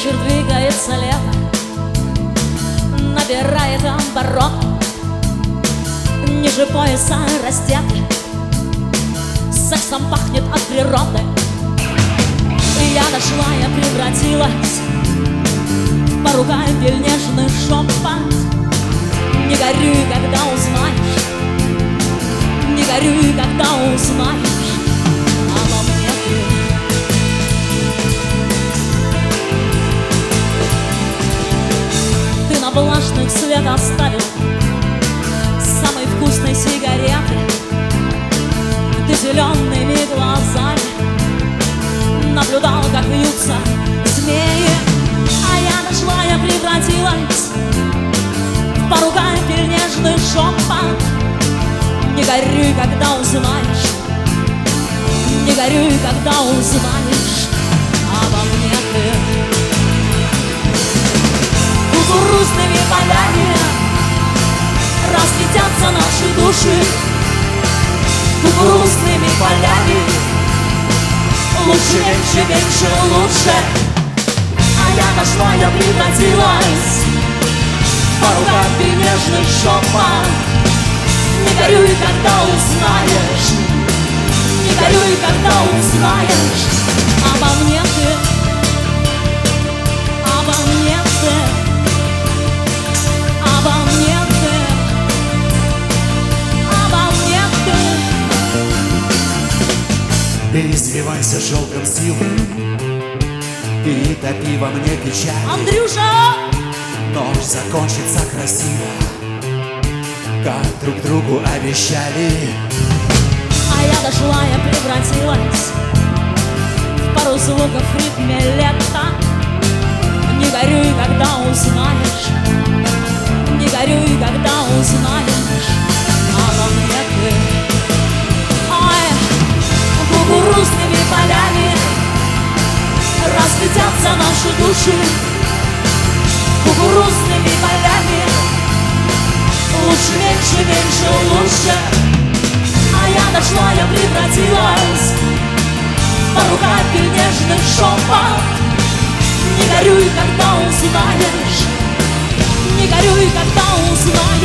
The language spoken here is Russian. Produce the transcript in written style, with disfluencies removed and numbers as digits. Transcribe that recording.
вечер двигается лето, набирает оборот, ниже пояса раздеты, сексом пахнет от природы. Я дошла, я превратилась в поругатель, нежный шепот. Не горюй, когда узнаешь, не горюй, когда узнаешь обо мне ты. Ты на влажных след оставил самой вкусной сигареты. Ты зелеными глазами наблюдал, как вьются змеи. А я дошла, я превратилась в поругатель, нежный шепот. Не горюй, когда узнаешь, не горюй, когда узнаешь обо мне ты. Кукурузными полями разлетятся наши души. Кукурузными полями лучше, меньше, меньше, лучше. А я дошла, я превратилась в поругатель, нежный шепот. Не горюй, когда узнаешь, не горюй, когда узнаешь обо мне ты, обо мне ты, обо мне ты, обо мне ты. Ты извивайся шелком силы и топи во мне печаль. Андрюша! Ночь закончится красиво, как друг другу обещали. А я дошла, я превратилась в пару звуков в ритме лета. Не горюй, когда узнаешь, не горюй, когда узнаешь обо мне ты. Ой, кукурузными полями разлетятся наши души. Кукурузными полями лучше, меньше, меньше, лучше. А я дошла, я превратилась в поругатель, нежный шепот. Не горюй, когда узнаешь, не горюй, когда узнаешь